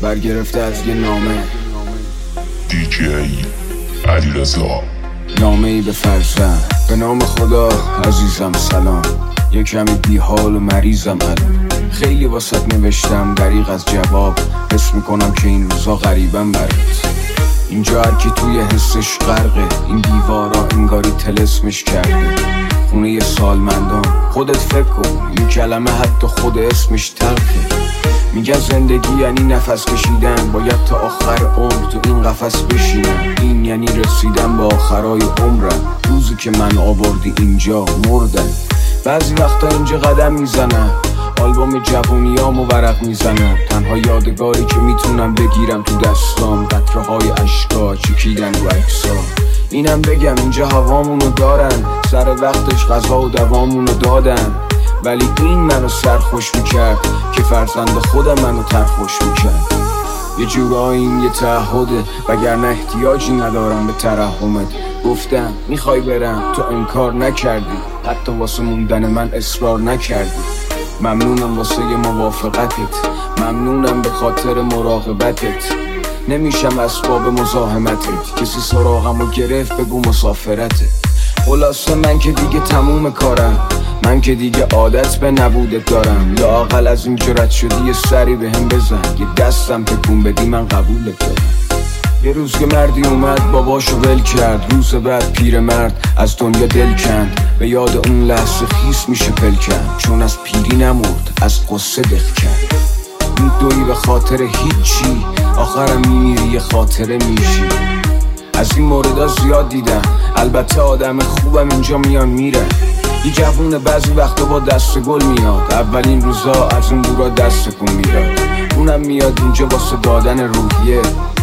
برگرفته از یه نامه. دیجی علیرضا. نامه ای به فرزند. به نام خدا عزیزم سلام. یه کمی بیحال و مریضم الان. خیلی واسط نوشتم دریغ از جواب. حس میکنم که این روزا غریبم برات. اینجا هرکی توی حسش غرقه. این دیوارا انگاری طلسمش کرده. خونه یه سالمندان. خودت فکر کن این کلمه حتی خود اسمش تلخه. میگن زندگی یعنی نفس کشیدن. باید تا آخر عمر تو این قفس بشینم. این یعنی رسیدن به آخرای عمرم. روزی که من آوردی اینجا مردم. بعضی وقتا اینجا قدم میزنم. آلبوم جوونیامو ورق میزنم. تنها یادگاری که میتونم بگیرم تو دستام قطره های اشکا چکیدن رو عکسا. اینم بگم اینجا هوامونو دارن. سر وقتش غذا و دوامونو دادن. ولی این منو سرخوش میکرد که فرزند خودم منو ترخوش میکرد. یه جورایی این یه تعهده وگرنه احتیاجی ندارم به ترحمت. گفتم میخوای برم تو انکار نکردی. حتی واسه موندن من اصرار نکردی. ممنونم واسه موافقتت. ممنونم به خاطر مراقبتت. نمیشم اسباب مزاحمتت. کسی سراغمو گرفت بگو مسافرته. خلاصه من که دیگه تموم کارم. من که دیگه عادت به نبودت دارم. لااقل از این جرأت شدی یه سری بهم بزن. یه دستم تکون بدی من قبولت دارم. یه روز که مردی اومد باباشو ول کرد. روز بعد پیرمرد از دنیا دل کند. به یاد اون لحظه خیس میشه پلکن. چون از پیری نمرد از قصه دق کرد. میدوی به خاطر هیچی. آخرم میمیری یه خاطره میشی. از این موردها زیاد دیدم. البته آدم خوبم اینجا میان میرن. یه جوونه بعضی وقتا با دست گل میاد. اولین روزا از اون دورا دست کن میداد. اونم میاد اینجا واسه دادن روحیه.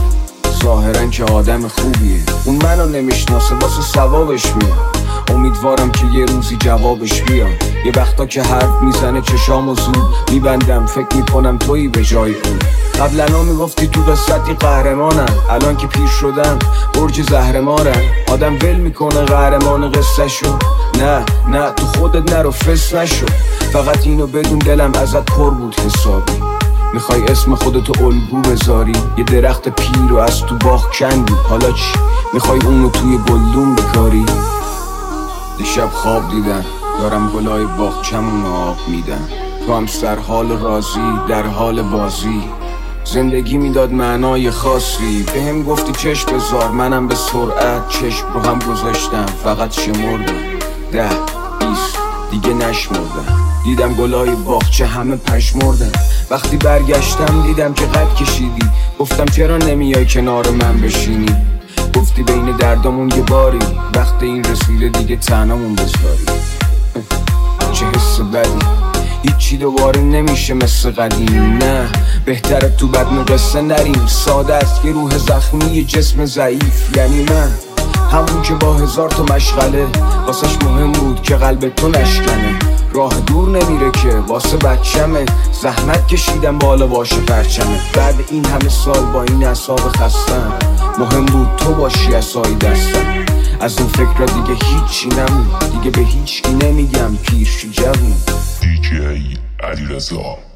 ظاهرن که آدم خوبیه. اون منو نمیشناسه واسه ثوابش میاد. امیدوارم که یه روزی جوابش بیاد. یه وقتا که حرف میزنه چشامو زود میبندم. فکر میکنم تویی به جای اون. قبلنا میگفتی تو قصتی قهرمانم. الان که پیر شدم برج زهرمارم. آدم ول میکنه قهرمان قصه شو. نه تو خودت نرو فس نشو. فقط اینو بدون دلم ازت پر بود حسابی. میخوای اسم خودتو الگو بذاری. یه درخت پیر رو از تو باغ کندی. حالا چی؟ میخوای اونو توی گلدون بکاری. دیشب خواب دیدم دارم گلای باغچمون آب میدم. تو هم سر حال راضی در حال بازی. زندگی میداد معنای خاصی. بهم گفتی چشم بذار. منم به سرعت چشم رو هم گذاشتم. فقط شمردم 10 20 دیگه نشمردم. دیدم گلای باغچه همه پشمردن. وقتی برگشتم دیدم که قد کشیدی. گفتم چرا نمیای کنار من بشینی. گفتی بین دردامون یه باری. وقت این رسیده دیگه تنهامون بذاری. چه حس بدی. هیچی دوباره نمیشه مثل قدیم. نه بهتره تو بدن قصه نریم. ساده است یه روح زخمی یه جسم ضعیف. یعنی من همون که با 1000 تا مشغله واسش مهم بود که قلب تو نشکنه. راه دور نمیره که واسه بچمه. زحمت کشیدم بالا باشه پرچمه. بعد این همه سال با این اعصاب خستم. مهم بود تو باشی عصای دستم. از این فکر دیگه هیچی نمون. دیگه به هیچکی نمیگم پیر شو جوون. دیجی علیرضا.